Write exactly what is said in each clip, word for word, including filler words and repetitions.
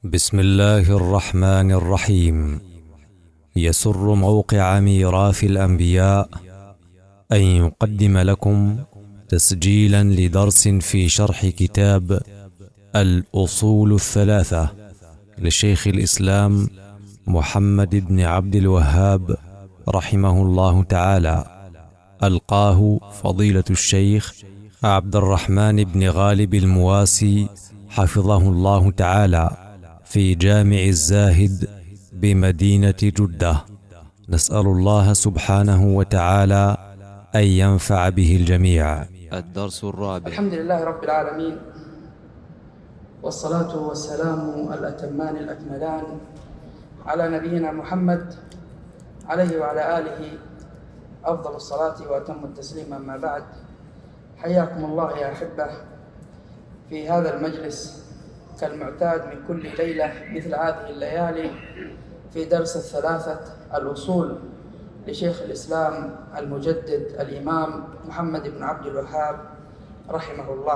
بسم الله الرحمن الرحيم. يسر موقع ميراث الأنبياء أن يقدم لكم تسجيلا لدرس في شرح كتاب الأصول الثلاثة لشيخ الإسلام محمد بن عبد الوهاب رحمه الله تعالى، ألقاه فضيلة الشيخ عبد الرحمن بن غالب المواسي حفظه الله تعالى في جامع الزاهد بمدينة جدة. نسأل الله سبحانه وتعالى أن ينفع به الجميع. الدرس الرابع. الحمد لله رب العالمين، والصلاة والسلام الأتمان الأكملان على نبينا محمد عليه وعلى آله أفضل الصلاة وأتم التسليم. أما بعد، حياكم الله يا أحبة في هذا المجلس كالمعتاد من كل ليلة مثل هذه الليالي في درس الثلاثة الأصول لشيخ الإسلام المجدد الإمام محمد بن عبد الوهاب رحمه الله.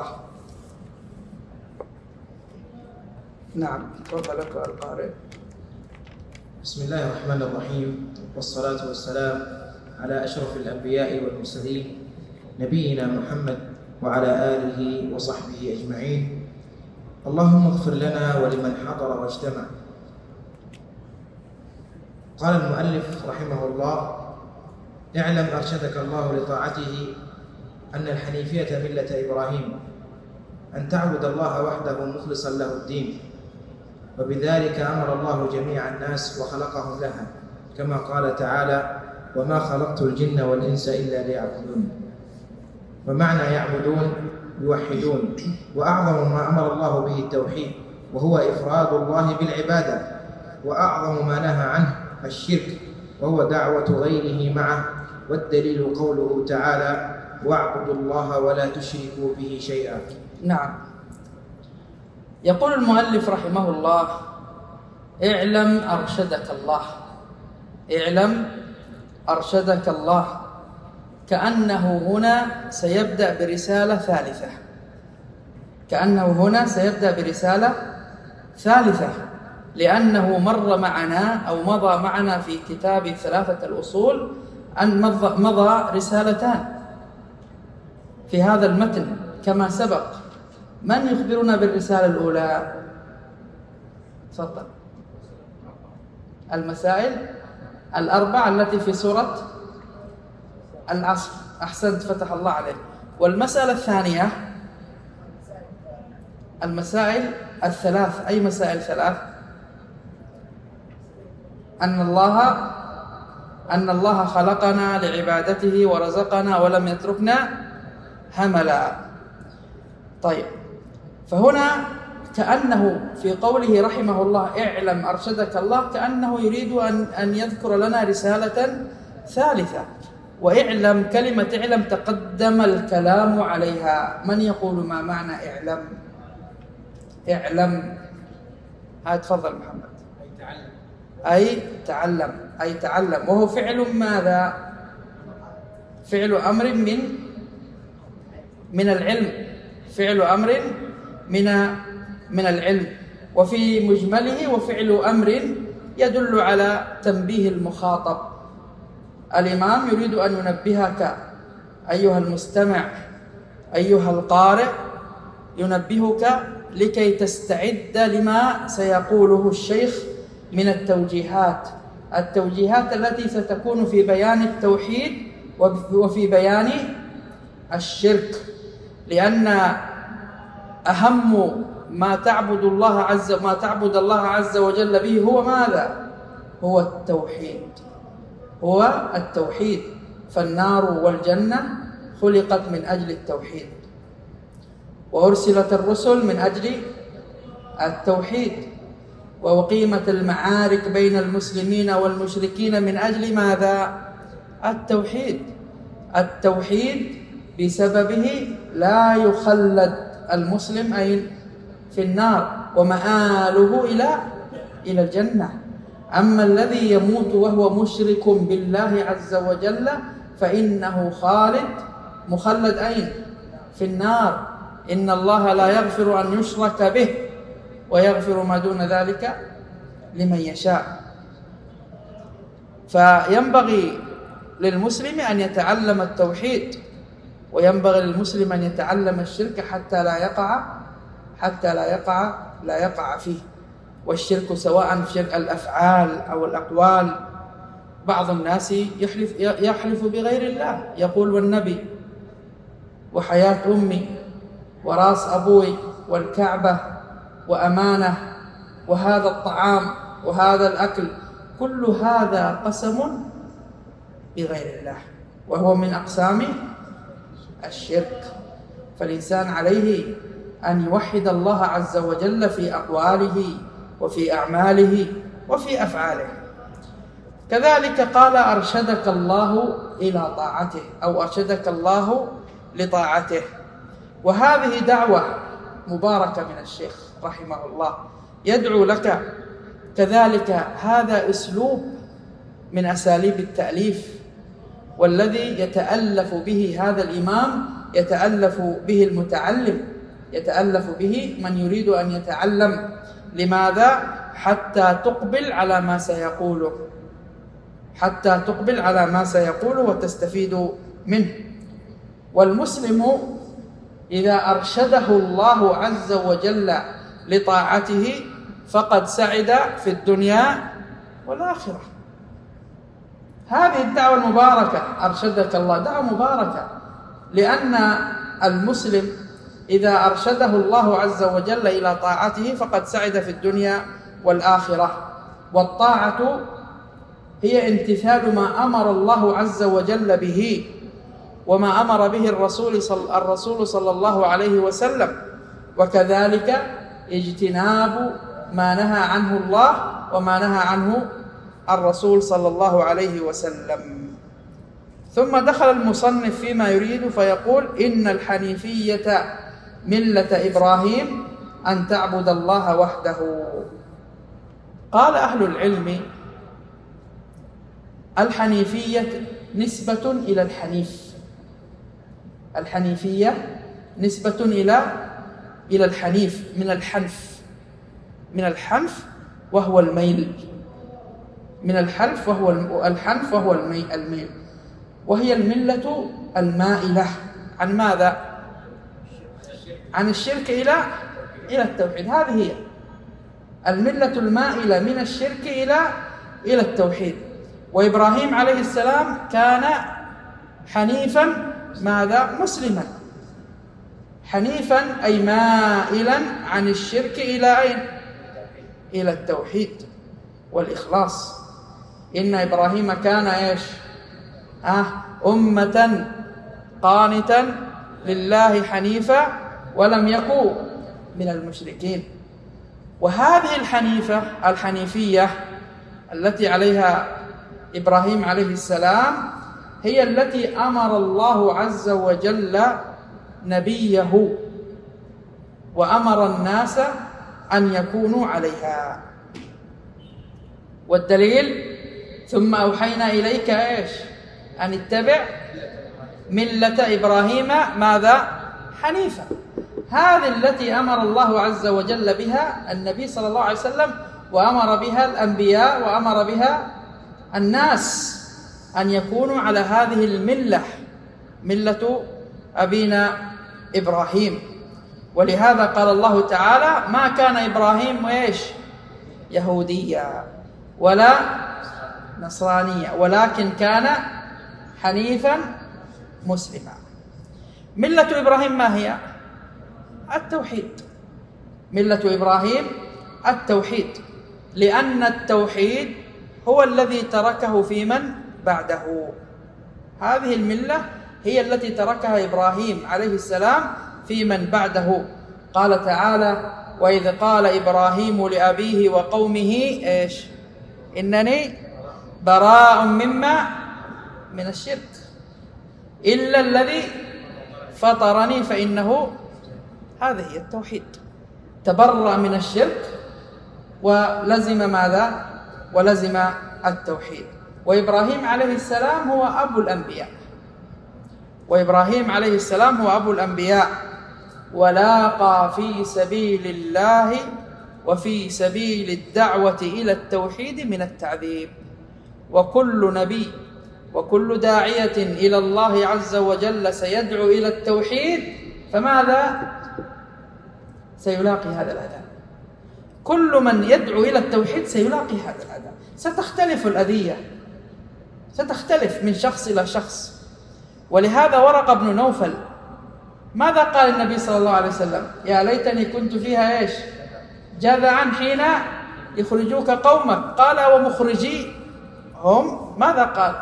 نعم، تفضلك القارئ. بسم الله الرحمن الرحيم، والصلاة والسلام على أشرف الأنبياء والمرسلين نبينا محمد وعلى آله وصحبه أجمعين. اللهم اغفر لنا ولمن حضر واجتمع. قال المؤلف رحمه الله: اعلم أرشدك الله لطاعته أن الحنيفية ملة إبراهيم، أن تعبد الله وحده مخلصا له الدين، وبذلك أمر الله جميع الناس وخلقهم لها، كما قال تعالى: وما خلقت الجن والإنس إلا ليعبدون. ومعنى يعبدون يوحدون، وأعظم ما أمر الله به التوحيد، وهو إفراد الله بالعبادة، وأعظم ما نهى عنه الشرك، وهو دعوة غيره معه، والدليل قوله تعالى: واعبدوا الله ولا تشركوا به شيئا. نعم، يقول المؤلف رحمه الله: اعلم أرشدك الله. اعلم أرشدك الله، كأنه هنا سيبدأ برسالة ثالثة، كأنه هنا سيبدأ برسالة ثالثة لأنه مر معنا أو مضى معنا في كتاب ثلاثة الأصول أن مضى رسالتان في هذا المتن كما سبق. من يخبرنا بالرسالة الأولى؟ تفضل. المسائل الأربع التي في سورة العصر. أحسنت، فتح الله عليك. والمسألة الثانية المسائل الثلاث. أي مسائل ثلاث؟ أن الله أن الله خلقنا لعبادته ورزقنا ولم يتركنا هملا. طيب، فهنا كأنه في قوله رحمه الله اعلم أرشدك الله كأنه يريد أن أن يذكر لنا رسالة ثالثة. وإعلم، كلمة اعلم تقدم الكلام عليها. من يقول ما معنى اعلم؟ اعلم. هاي تفضل محمد. أي تعلم. أي تعلم، وهو فعل ماذا؟ فعل أمر من من العلم، فعل أمر من من العلم، وفي مجمله وفعل أمر يدل على تنبيه المخاطب. الإمام يريد أن ينبهك أيها المستمع، أيها القارئ، ينبهك لكي تستعد لما سيقوله الشيخ من التوجيهات التوجيهات التي ستكون في بيان التوحيد وفي بيان الشرك. لأن أهم ما تعبد الله عز ما تعبد الله عز وجل به هو ماذا؟ هو التوحيد. هو التوحيد. فالنار والجنة خلقت من أجل التوحيد، وأرسلت الرسل من أجل التوحيد، وأقيمت المعارك بين المسلمين والمشركين من أجل ماذا؟ التوحيد. التوحيد بسببه لا يخلد المسلم أين؟ في النار، ومآله إلى إلى الجنة. أما الذي يموت وهو مشرك بالله عز وجل فإنه خالد مخلد أين؟ في النار. إن الله لا يغفر أن يشرك به ويغفر ما دون ذلك لمن يشاء. فينبغي للمسلم أن يتعلم التوحيد، وينبغي للمسلم أن يتعلم الشرك حتى لا يقع حتى لا يقع لا يقع فيه. والشرك سواء في الأفعال أو الأقوال. بعض الناس يحلف يحلف بغير الله، يقول والنبي وحياة أمي وراس أبوي والكعبة وأمانة وهذا الطعام وهذا الأكل، كل هذا قسم بغير الله، وهو من أقسام الشرك. فالإنسان عليه أن يوحد الله عز وجل في أقواله وفي أعماله وفي أفعاله. كذلك قال أرشدك الله إلى طاعته، أو أرشدك الله لطاعته. وهذه دعوة مباركة من الشيخ رحمه الله، يدعو لك. كذلك هذا أسلوب من أساليب التأليف، والذي يتألف به هذا الإمام يتألف به المتعلم، يتألف به من يريد أن يتعلم. لماذا؟ حتى تقبل على ما سيقوله، حتى تقبل على ما سيقوله وتستفيد منه. والمسلم إذا أرشده الله عز وجل لطاعته فقد سعد في الدنيا والآخرة. هذه الدعوة المباركة أرشدك الله دعوة مباركة، لأن المسلم إذا أرشده الله عز وجل إلى طاعته فقد سعد في الدنيا والآخرة. والطاعة هي امتثال ما أمر الله عز وجل به، وما أمر به الرسول صلى, الرسول صلى الله عليه وسلم، وكذلك اجتناب ما نهى عنه الله وما نهى عنه الرسول صلى الله عليه وسلم. ثم دخل المصنف فيما يريد فيقول: إن الحنيفية ملة إبراهيم أن تعبد الله وحده. قال أهل العلم: الحنيفية نسبة إلى الحنيف، الحنيفية نسبة إلى إلى الحنيف، من الحنف، من الحنف وهو الميل، من الحنف وهو الحنف وهو الميل، وهي الملة المائلة عن ماذا؟ عن الشرك إلى إلى التوحيد. هذه هي الملة المائلة من الشرك إلى إلى التوحيد. وإبراهيم عليه السلام كان حنيفا ماذا؟ مسلما. حنيفا أي مائلا عن الشرك إلى أين؟ إلى التوحيد والإخلاص. إن إبراهيم كان إيش؟ آه أمة قانتا لله حنيفا ولم يكن من المشركين. وهذه الحنيفة الحنيفية التي عليها إبراهيم عليه السلام هي التي أمر الله عز وجل نبيه وأمر الناس أن يكونوا عليها. والدليل: ثم أوحينا إليك إيش؟ أن اتبع ملة إبراهيم ماذا؟ حنيفا. هذه التي أمر الله عز وجل بها النبي صلى الله عليه وسلم، وأمر بها الأنبياء، وأمر بها الناس أن يكونوا على هذه الملة، ملة أبينا إبراهيم. ولهذا قال الله تعالى: ما كان إبراهيم إيش؟ يهوديا ولا نصرانيا ولكن كان حنيفا مسلما. ملة إبراهيم ما هي؟ التوحيد. ملة إبراهيم التوحيد، لأن التوحيد هو الذي تركه في من بعده. هذه الملة هي التي تركها إبراهيم عليه السلام في من بعده. قال تعالى: وإذ قال إبراهيم لأبيه وقومه إيش؟ إنني براء مما من الشرك إلا الذي فطرني فإنه. هذه هي التوحيد. تبرأ من الشرك ولزم ماذا؟ ولزم التوحيد. وإبراهيم عليه السلام هو أبو الأنبياء، وإبراهيم عليه السلام هو أبو الأنبياء، ولاقى في سبيل الله وفي سبيل الدعوة إلى التوحيد من التعذيب. وكل نبي وكل داعية إلى الله عز وجل سيدعو إلى التوحيد، فماذا؟ سيلاقي هذا الأذى. كل من يدعو إلى التوحيد سيلاقي هذا الأذى. ستختلف الأذية، ستختلف من شخص إلى شخص. ولهذا ورقة بن نوفل ماذا قال النبي صلى الله عليه وسلم؟ يا ليتني كنت فيها إيش؟ جذعا حين يخرجوك قومك. قال ومخرجي هم ماذا قال؟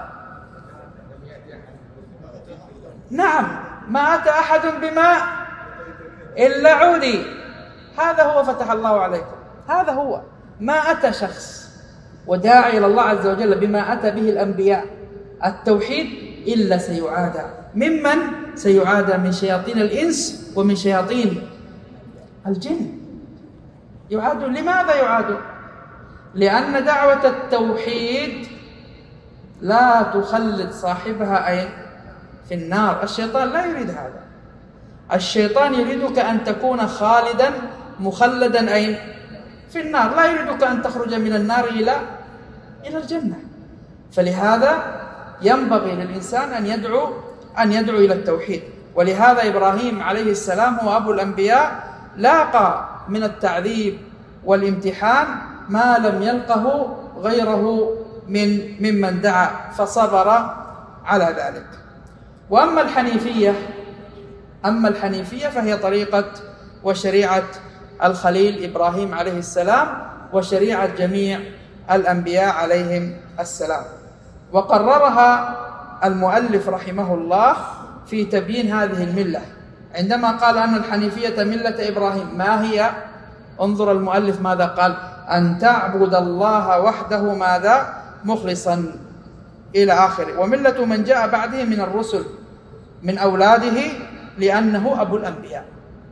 نعم، ما أتى أحد بماء إلا عودي. هذا هو فتح الله عليكم، هذا هو. ما أتى شخص وداعي إلى الله عز وجل بما أتى به الأنبياء التوحيد إلا سيعادى. ممن سيعادى؟ من شياطين الإنس ومن شياطين الجن. يعاد. لماذا يعاد؟ لأن دعوة التوحيد لا تخلد صاحبها أين؟ في النار. الشيطان لا يريد هذا. الشيطان يريدك أن تكون خالدا مخلدا أين؟ في النار. لا يريدك أن تخرج من النار إلى إلى الجنة. فلهذا ينبغي للإنسان أن يدعو أن يدعو إلى التوحيد. ولهذا إبراهيم عليه السلام هو أبو الأنبياء لاقى من التعذيب والامتحان ما لم يلقه غيره من ممن دعا فصبر على ذلك. وأما الحنيفية أما الحنيفية فهي طريقة وشريعة الخليل إبراهيم عليه السلام وشريعة جميع الأنبياء عليهم السلام. وقررها المؤلف رحمه الله في تبيين هذه الملة عندما قال أن الحنيفية ملة إبراهيم. ما هي؟ انظر المؤلف ماذا قال: أن تعبد الله وحده ماذا؟ مخلصا إلى آخره. وملة من جاء بعده من الرسل من أولاده لأنه أبو الأنبياء.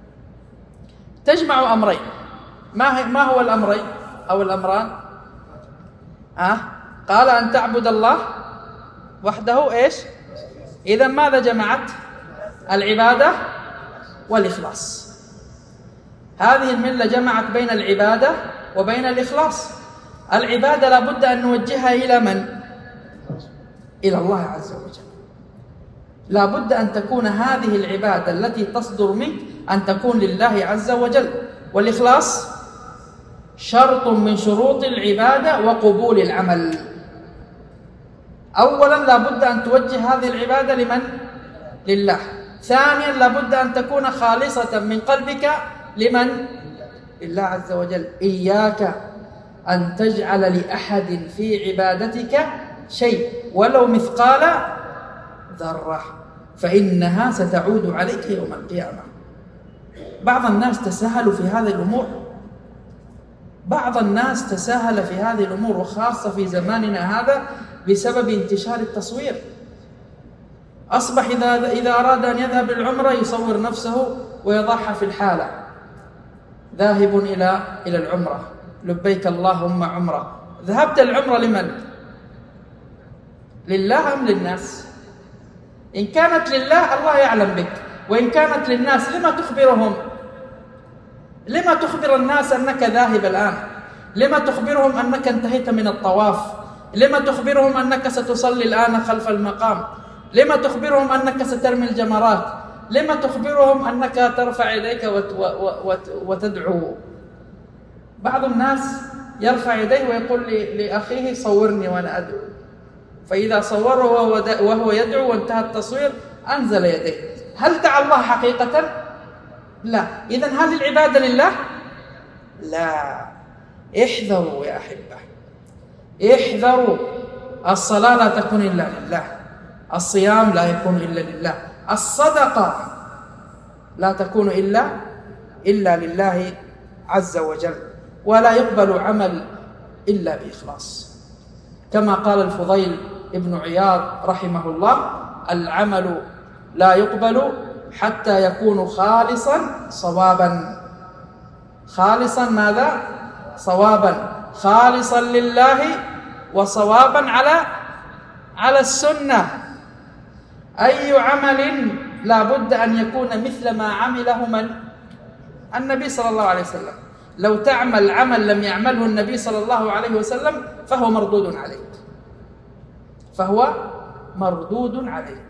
تجمع أمرين. ما ما هو الأمرين أو الأمران؟ أه؟ قال أن تعبد الله وحده إيش؟ إذا ماذا جمعت؟ العبادة والإخلاص. هذه الملة جمعت بين العبادة وبين الإخلاص. العبادة لابد أن نوجهها إلى من؟ إلى الله عز وجل. لابد أن تكون هذه العبادة التي تصدر منك أن تكون لله عز وجل. والإخلاص شرط من شروط العبادة وقبول العمل. أولا لابد أن توجه هذه العبادة لمن؟ لله. ثانيا لابد أن تكون خالصة من قلبك لمن؟ لله عز وجل. إياك أن تجعل لأحد في عبادتك شيء ولو مثقال ذرة، فإنها ستعود عليك يوم القيامة. بعض الناس تساهلوا في هذه الأمور، بعض الناس تساهل في هذه الأمور، وخاصة في زماننا هذا بسبب انتشار التصوير. أصبح إذا إذا أراد أن يذهب للعمرة يصور نفسه ويضعها في الحالة: ذاهب إلى إلى العمرة، لبيك اللهم عمرة. ذهبت العمرة لمن؟ لله أم للناس؟ إن كانت لله الله يعلم بك، وإن كانت للناس لما تخبرهم؟ لما تخبر الناس أنك ذاهب الآن؟ لما تخبرهم أنك انتهيت من الطواف؟ لما تخبرهم أنك ستصلي الآن خلف المقام؟ لما تخبرهم أنك سترمي الجمرات؟ لما تخبرهم أنك ترفع يديك وتدعو؟ بعض الناس يرفع يديه ويقول لأخيه صورني وأنا أدعو، فإذا صوره وهو يدعو وانتهى التصوير أنزل يديه. هل دعا الله حقيقة؟ لا. إذن هل العبادة لله؟ لا. احذروا يا أحبة، احذروا. الصلاة لا تكون إلا لله، الصيام لا يكون إلا لله، الصدقة لا تكون إلا إلا لله عز وجل، ولا يقبل عمل إلا بإخلاص. كما قال الفضيل ابن عياض رحمه الله: العمل لا يقبل حتى يكون خالصا صوابا. خالصا ماذا؟ صوابا. خالصا لله وصوابا على على السنة. أي عمل لا بد أن يكون مثل ما عمله من؟ النبي صلى الله عليه وسلم. لو تعمل عمل لم يعمله النبي صلى الله عليه وسلم فهو مردود عليك، فهو مردود عليك.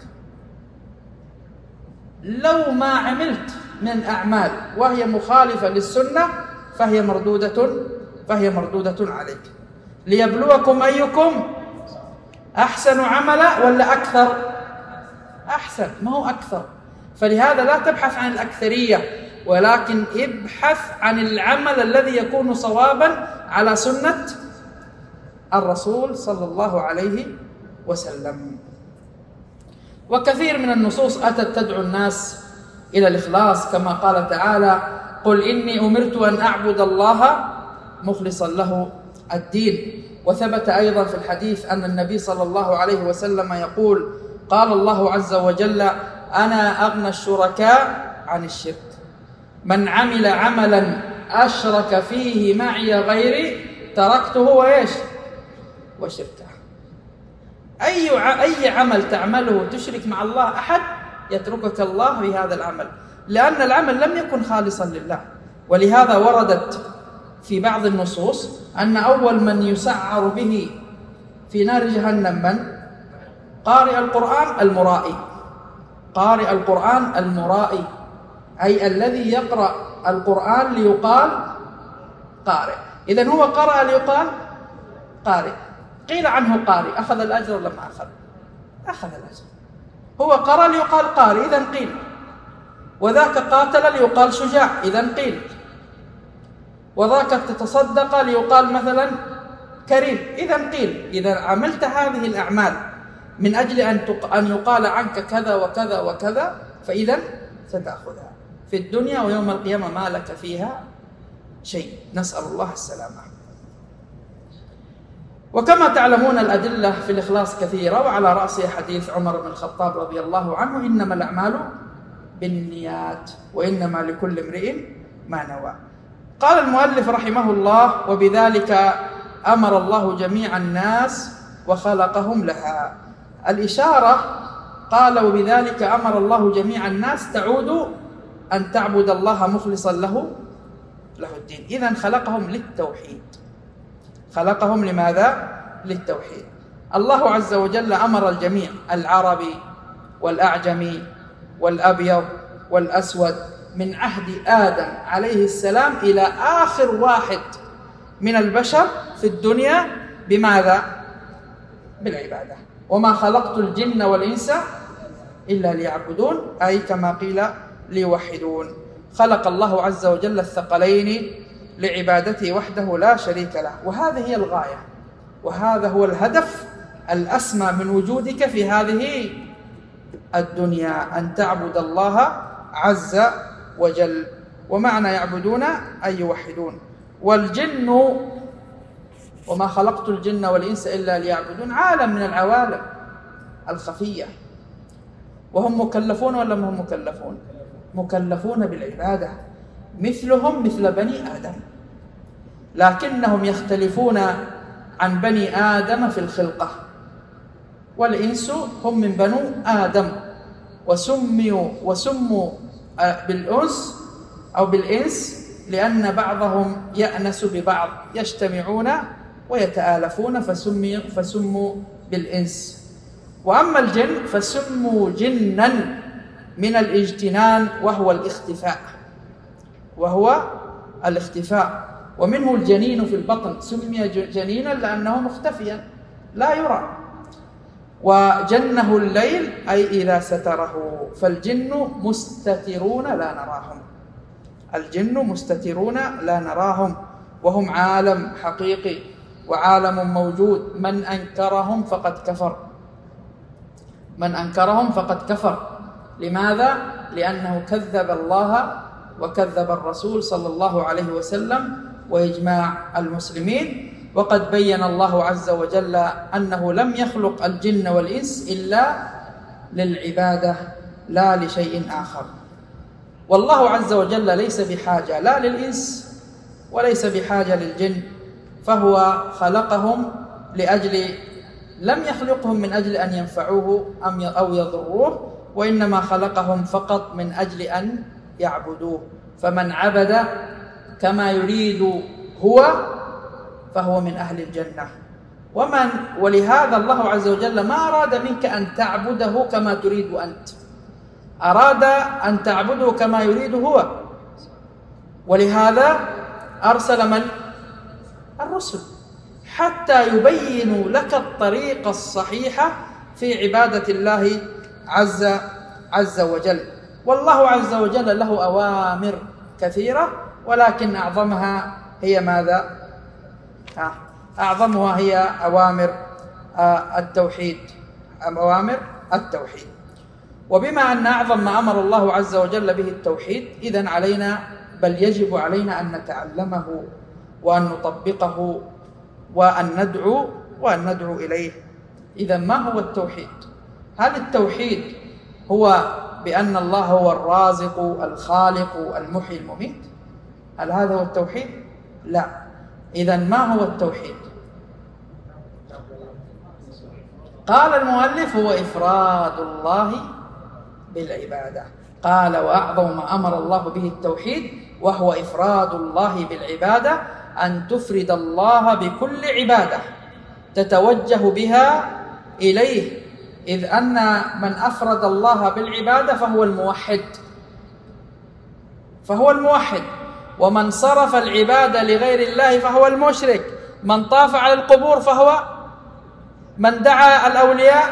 لو ما عملت من أعمال وهي مخالفة للسنة فهي مردودة فهي مردودة عليك. ليبلوكم أيكم أحسن عملا ولا أكثر؟ أحسن، ما هو أكثر. فلهذا لا تبحث عن الأكثرية، ولكن ابحث عن العمل الذي يكون صوابا على سنة الرسول صلى الله عليه وسلم. وكثير من النصوص أتت تدعو الناس إلى الإخلاص، كما قال تعالى: قل إني أمرت أن أعبد الله مخلصا له الدين. وثبت أيضا في الحديث أن النبي صلى الله عليه وسلم يقول: قال الله عز وجل: أنا أغنى الشركاء عن الشرك، من عمل عملا أشرك فيه معي غيري تركته وإيش وشركه. أي أي عمل تعمله تشرك مع الله أحد يتركك الله بهذا العمل، لأن العمل لم يكن خالصا لله. ولهذا وردت في بعض النصوص أن أول من يسعر به في نار جهنم من؟ قارئ القرآن المرائي. قارئ القرآن المرائي أي الذي يقرأ القرآن ليقال قارئ. إذن هو قرأ ليقال قارئ. قيل عنه قارئ، أخذ الأجر ولا ما أخذ؟ أخذ الأجر. هو قرأ ليقال قارئ، إذن قيل. وذاك قاتل ليقال شجاع، إذن قيل. وذاك تتصدق ليقال مثلا كريم، إذن قيل. إذا عملت هذه الأعمال من أجل أن أن يقال عنك كذا وكذا وكذا فإذا ستأخذها في الدنيا، ويوم القيامة ما لك فيها شيء، نسأل الله السلامة. وكما تعلمون الأدلة في الإخلاص كثيرة، وعلى رأسها حديث عمر بن الخطاب رضي الله عنه: إنما الأعمال بالنيات وإنما لكل امرئ ما نوى. قال المؤلف رحمه الله: وبذلك أمر الله جميع الناس وخلقهم لها. الإشارة قال: وبذلك أمر الله جميع الناس تعود أن تعبد الله مخلصا له له الدين. إذن خلقهم للتوحيد. خلقهم لماذا؟ للتوحيد. الله عز وجل أمر الجميع، العربي والأعجمي والأبيض والأسود، من عهد آدم عليه السلام إلى آخر واحد من البشر في الدنيا، بماذا؟ بالعبادة. وما خلقت الجن والإنس إلا ليعبدون، أي كما قيل ليوحدون. خلق الله عز وجل الثقلين لعبادته وحده لا شريك له، وهذه هي الغاية، وهذا هو الهدف الأسمى من وجودك في هذه الدنيا، أن تعبد الله عز وجل. ومعنى يعبدون أي يوحدون. والجن، وما خلقت الجن والإنس إلا ليعبدون، عالم من العوالم الخفية، وهم مكلفون ولا هم مكلفون؟ مكلفون بالعبادة مثلهم مثل بني آدم، لكنهم يختلفون عن بني آدم في الخلقة. والإنس هم من بنو آدم، وسموا وسموا بالأنس أو بالإنس لأن بعضهم يأنس ببعض، يجتمعون ويتآلفون، فسموا فسموا بالإنس. وأما الجن فسموا جنا من الاجتنان، وهو الاختفاء وهو الاختفاء ومنه الجنين في البطن، سمي جنينا لأنه مختفيا لا يرى. وجنه الليل أي إذا ستره، فالجن مستترون لا نراهم. الجن مستترون لا نراهم، وهم عالم حقيقي وعالم موجود. من أنكرهم فقد كفر، من أنكرهم فقد كفر. لماذا؟ لأنه كذب الله وكذب الرسول صلى الله عليه وسلم وإجماع المسلمين. وقد بين الله عز وجل أنه لم يخلق الجن والإنس إلا للعبادة لا لشيء آخر. والله عز وجل ليس بحاجة لا للإنس وليس بحاجة للجن، فهو خلقهم لأجل، لم يخلقهم من أجل أن ينفعوه أو يضروه، وإنما خلقهم فقط من أجل أن يعبدوه. فمن عبد كما يريد هو فهو من أهل الجنة. ومن ولهذا الله عز وجل ما أراد منك أن تعبده كما تريد أنت، أراد أن تعبده كما يريد هو. ولهذا أرسل من؟ الرسل، حتى يبينوا لك الطريقة الصحيحة في عبادة الله عز عز وجل. والله عز وجل له أوامر كثيرة، ولكن أعظمها هي ماذا؟ أعظمها هي أوامر التوحيد، أوامر التوحيد. وبما أن أعظم ما أمر الله عز وجل به التوحيد، إذن علينا بل يجب علينا أن نتعلمه وأن نطبقه وأن ندعو وأن ندعو إليه. إذن ما هو التوحيد؟ هل التوحيد هو بأن الله هو الرازق الخالق المحيي المميت؟ هل هذا هو التوحيد؟ لا. إذن ما هو التوحيد؟ قال المؤلف هو إفراد الله بالعبادة. قال وأعظم ما أمر الله به التوحيد وهو إفراد الله بالعبادة، أن تفرد الله بكل عبادة تتوجه بها إليه، إذ أن من أفرد الله بالعبادة فهو الموحد، فهو الموحد. ومن صرف العبادة لغير الله فهو المشرك. من طاف على القبور فهو من دعا الأولياء،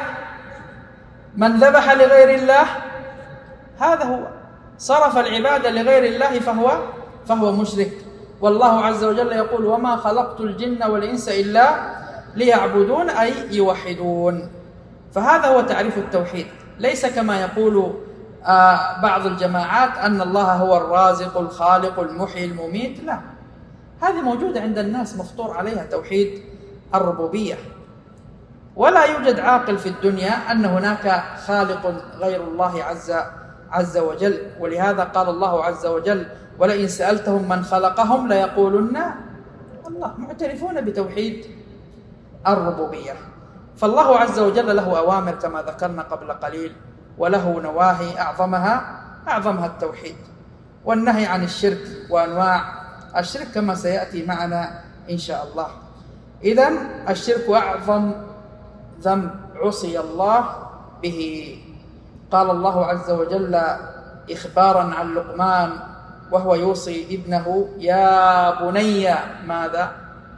من ذبح لغير الله، هذا هو صرف العبادة لغير الله فهو فهو مشرك. والله عز وجل يقول وما خلقت الجن والإنس إلا ليعبدون، أي يوحدون. فهذا هو تعريف التوحيد، ليس كما يقول آه بعض الجماعات أن الله هو الرازق الخالق المحيي المميت. لا، هذه موجودة عند الناس مفطور عليها توحيد الربوبية. ولا يوجد عاقل في الدنيا أن هناك خالق غير الله عز عز وجل. ولهذا قال الله عز وجل ولئن سألتهم من خلقهم ليقولن الله، معترفون بتوحيد الربوبية. فالله عز وجل له أوامر كما ذكرنا قبل قليل، وله نواهي أعظمها أعظمها التوحيد، والنهي عن الشرك وأنواع الشرك كما سيأتي معنا إن شاء الله. إذن الشرك أعظم ذنب عصي الله به. قال الله عز وجل إخبارا عن لقمان وهو يوصي ابنه يا بني ماذا؟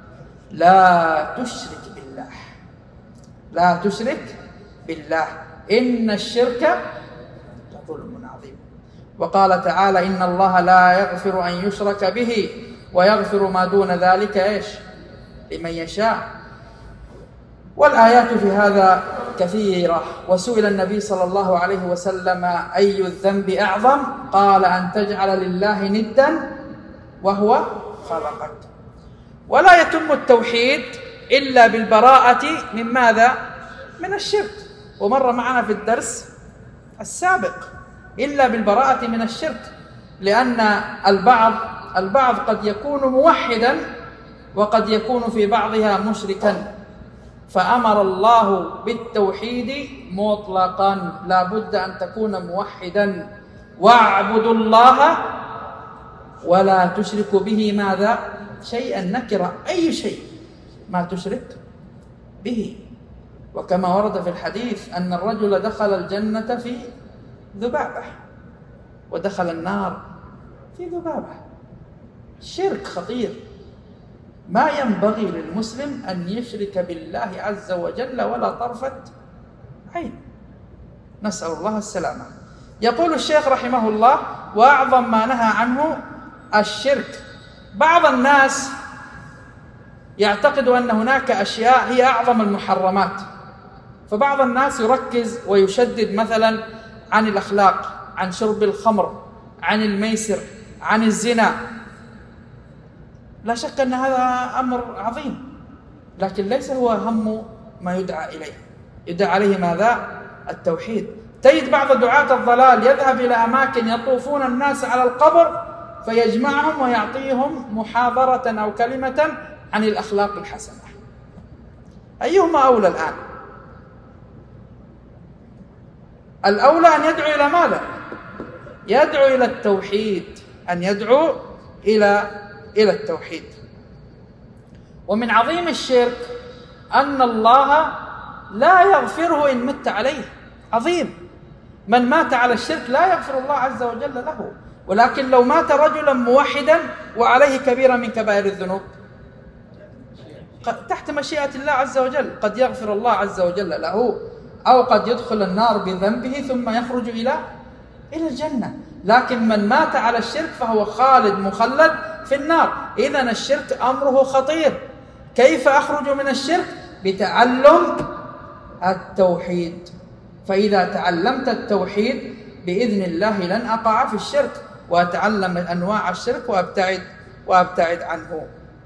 لا تشرك بالله، لا تشرك بالله إن الشرك لظلم عظيم. وقال تعالى إن الله لا يغفر أن يشرك به ويغفر ما دون ذلك إيش؟ لمن يشاء. والآيات في هذا كثيرة. وسئل النبي صلى الله عليه وسلم أي الذنب أعظم؟ قال أن تجعل لله ندا وهو خلقك. ولا يتم التوحيد إلا بالبراءة من ماذا؟ من الشرك. ومر معنا في الدرس السابق إلا بالبراءة من الشرك، لأن البعض البعض قد يكون موحدا وقد يكون في بعضها مشركا، فأمر الله بالتوحيد مطلقا، لا بد أن تكون موحدا. واعبدوا الله ولا تشركوا به ماذا؟ شيئا نكرة، أي شيء ما تشرك به. وكما ورد في الحديث أن الرجل دخل الجنة في ذبابة ودخل النار في ذبابة. شرك خطير، ما ينبغي للمسلم أن يشرك بالله عز وجل ولا طرفة عين، نسأل الله السلامة. يقول الشيخ رحمه الله وأعظم ما نهى عنه الشرك. بعض الناس يعتقد أن هناك أشياء هي أعظم المحرمات، فبعض الناس يركز ويشدد مثلا عن الأخلاق، عن شرب الخمر، عن الميسر، عن الزنا. لا شك أن هذا أمر عظيم، لكن ليس هو هم ما يدعى إليه. يدعى عليه ماذا؟ التوحيد. تجد بعض دعاة الضلال يذهب إلى أماكن يطوفون الناس على القبر فيجمعهم ويعطيهم محاضرة أو كلمة عن الأخلاق الحسنة. أيهما أولى الآن؟ الأولى أن يدعو إلى ماذا؟ يدعو إلى التوحيد، أن يدعو إلى إلى التوحيد. ومن عظيم الشرك أن الله لا يغفره إن مت عليه. عظيم، من مات على الشرك لا يغفر الله عز وجل له، ولكن لو مات رجلا موحدا وعليه كبيرة من كبائر الذنوب تحت مشيئة الله عز وجل قد يغفر الله عز وجل له، أو قد يدخل النار بذنبه ثم يخرج إلى إلى الجنة. لكن من مات على الشرك فهو خالد مخلد في النار. إذن الشرك أمره خطير. كيف أخرج من الشرك؟ بتعلم التوحيد. فإذا تعلمت التوحيد بإذن الله لن أقع في الشرك، وأتعلم أنواع الشرك وأبتعد وأبتعد عنه.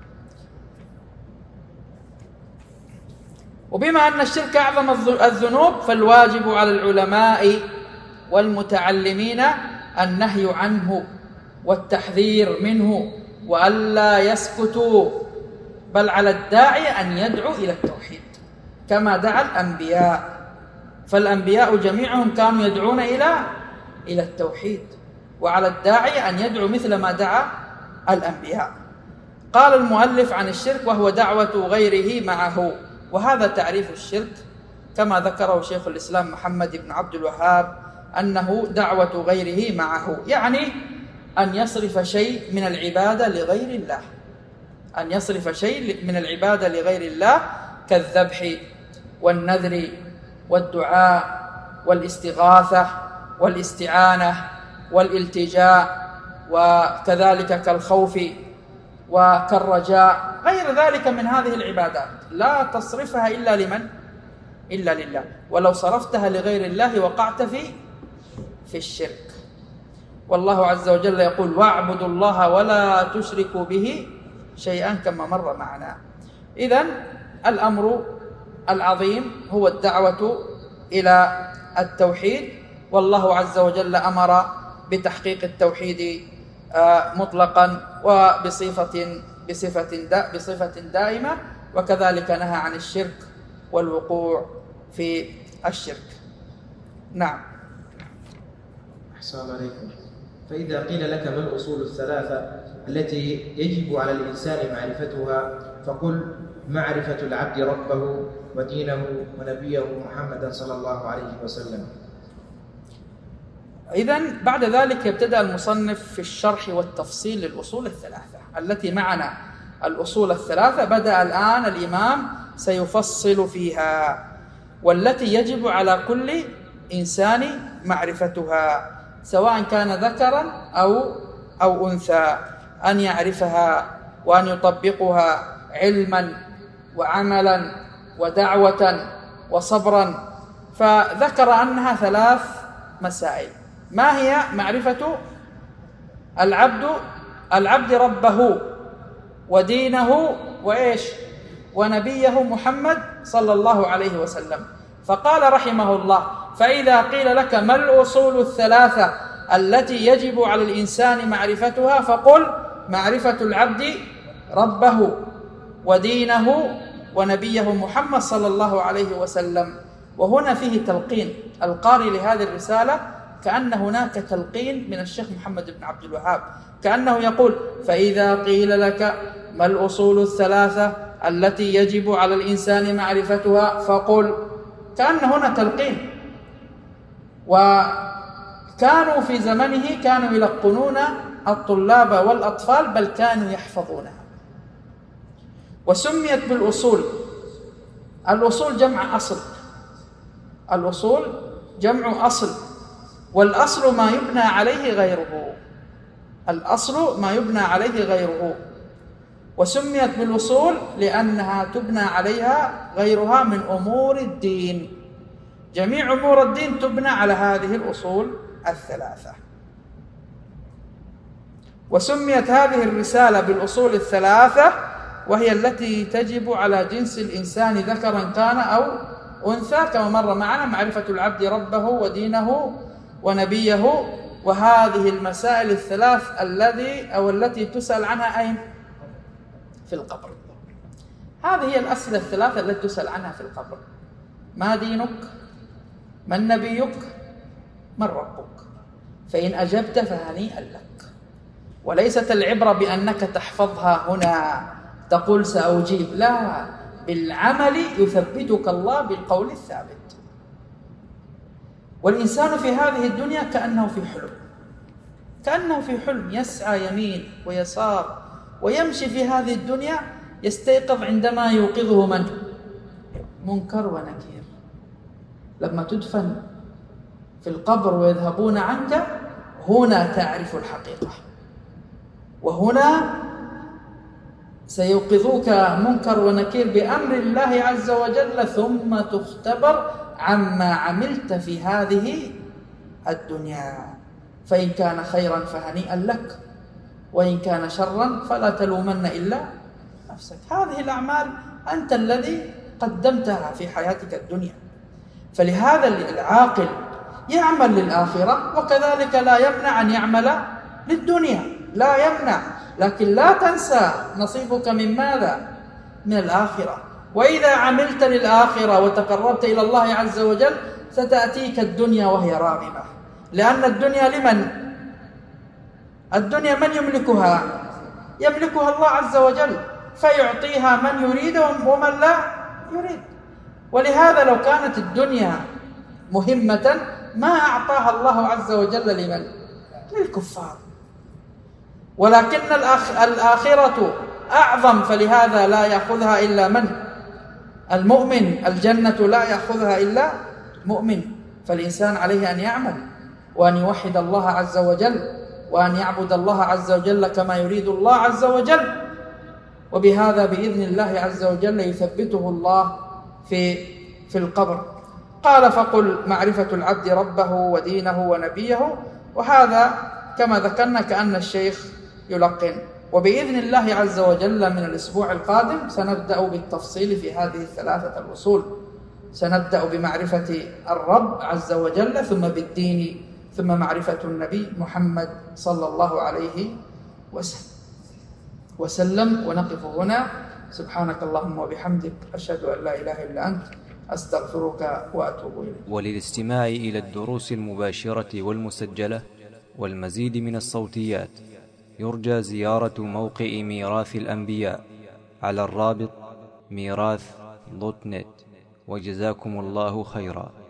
وبما أن الشرك أعظم الذنوب فالواجب على العلماء والمتعلمين النهي عنه والتحذير منه، وألا يسكتوا، بل على الداعي أن يدعو إلى التوحيد كما دعا الأنبياء. فالأنبياء جميعهم كانوا يدعون إلى إلى التوحيد، وعلى الداعي أن يدعو مثل ما دعا الأنبياء. قال المؤلف عن الشرك: وهو دعوة غيره معه. وهذا تعريف الشرك كما ذكره شيخ الإسلام محمد بن عبد الوهاب، أنه دعوة غيره معه، يعني أن يصرف شيء من العبادة لغير الله، أن يصرف شيء من العبادة لغير الله كالذبح والنذر والدعاء والاستغاثة والاستعانة والالتجاء، وكذلك كالخوف وكالرجاء، غير ذلك من هذه العبادات لا تصرفها إلا لمن؟ إلا لله. ولو صرفتها لغير الله وقعت في في الشرك. والله عز وجل يقول: واعبدوا الله ولا تشركوا به شيئا، كما مر معنا. إذن الأمر العظيم هو الدعوة إلى التوحيد، والله عز وجل أمر بتحقيق التوحيد مطلقا وبصفة بصفة بصفة دائمة، وكذلك نهى عن الشرك والوقوع في الشرك. نعم. أحسن الله عليكم. فإذا قيل لك ما الأصول الثلاثة التي يجب على الإنسان معرفتها، فقل: معرفة العبد ربه ودينه ونبيه محمدا صلى الله عليه وسلم. إذن بعد ذلك يبتدأ المصنف في الشرح والتفصيل للأصول الثلاثة التي معنا. الأصول الثلاثة بدأ الآن الإمام سيفصل فيها، والتي يجب على كل إنسان معرفتها سواء كان ذكرا أو أو أنثى، أن يعرفها وأن يطبقها علما وعملا ودعوة وصبرا. فذكر أنها ثلاث مسائل. ما هي؟ معرفة العبد العبد ربه ودينه وإيش ونبيه محمد صلى الله عليه وسلم. فقال رحمه الله: فإذا قيل لك ما الأصول الثلاثة التي يجب على الإنسان معرفتها، فقل: معرفة العبد ربه ودينه ونبيه محمد صلى الله عليه وسلم. وهنا فيه تلقين القارئ لهذه الرسالة، كأن هناك تلقين من الشيخ محمد بن عبد الوهاب، كأنه يقول: فإذا قيل لك ما الأصول الثلاثة التي يجب على الإنسان معرفتها، فقل. كأن هنا تلقين. وكانوا في زمنه كانوا يلقنون الطلاب والأطفال، بل كانوا يحفظونها. وسميت بالأصول. الأصول جمع أصل، الأصول جمع أصل، والأصل ما يبنى عليه غيره، الأصل ما يبنى عليه غيره. وسميت بالأصول لأنها تبنى عليها غيرها من أمور الدين. جميع أمور الدين تبنى على هذه الأصول الثلاثة. وسميت هذه الرسالة بالأصول الثلاثة، وهي التي تجب على جنس الإنسان ذكرا كان أو أنثى، كما مر معنا: معرفة العبد ربه ودينه ونبيه. وهذه المسائل الثلاث الذي أو التي تسأل عنها أين؟ في القبر. هذه هي الأسئلة الثلاثة التي تسأل عنها في القبر: ما دينك؟ من نبيك؟ من ربك؟ فإن أجبت فهنيئا لك، وليست العبرة بأنك تحفظها هنا تقول سأجيب، لا، بالعمل يثبتك الله بالقول الثابت. والإنسان في هذه الدنيا كأنه في حلم، كأنه في حلم، يسعى يمين ويسار ويمشي في هذه الدنيا، يستيقظ عندما يوقظه من؟ منكر ونكير. لما تدفن في القبر ويذهبون عنك، هنا تعرف الحقيقة، وهنا سيوقظوك منكر ونكير بأمر الله عز وجل، ثم تختبر عما عملت في هذه الدنيا، فإن كان خيرا فهنيئا لك، وإن كان شرا فلا تلومن إلا نفسك. هذه الأعمال أنت الذي قدمتها في حياتك الدنيا. فلهذا العاقل يعمل للآخرة، وكذلك لا يمنع أن يعمل للدنيا، لا يمنع، لكن لا تنسى نصيبك من ماذا؟ من الآخرة. وإذا عملت للآخرة وتقربت إلى الله عز وجل ستأتيك الدنيا وهي راغمة، لأن الدنيا لمن؟ الدنيا من يملكها؟ يملكها الله عز وجل، فيعطيها من يريد ومن لا يريد. ولهذا لو كانت الدنيا مهمة ما أعطاها الله عز وجل لمن؟ للكفار. ولكن الآخرة أعظم، فلهذا لا يأخذها إلا من؟ المؤمن. الجنة لا يأخذها إلا مؤمن. فالإنسان عليه أن يعمل وأن يوحد الله عز وجل، وأن يعبد الله عز وجل كما يريد الله عز وجل، وبهذا بإذن الله عز وجل يثبته الله في في القبر. قال: فقل معرفة العبد ربه ودينه ونبيه. وهذا كما ذكرنا كأن الشيخ يلقن. وبإذن الله عز وجل من الأسبوع القادم سنبدأ بالتفصيل في هذه الثلاثة الأصول. سنبدأ بمعرفة الرب عز وجل، ثم بالدين، ثم معرفة النبي محمد صلى الله عليه وسلم. ونقف هنا. سبحانك اللهم وبحمدك، أشهد أن لا إله إلا أنت، أستغفرك وأتوب إليك. وللاستماع إلى الدروس المباشرة والمسجلة والمزيد من الصوتيات يرجى زيارة موقع ميراث الأنبياء على الرابط ميراث دوت نت. وجزاكم الله خيرا.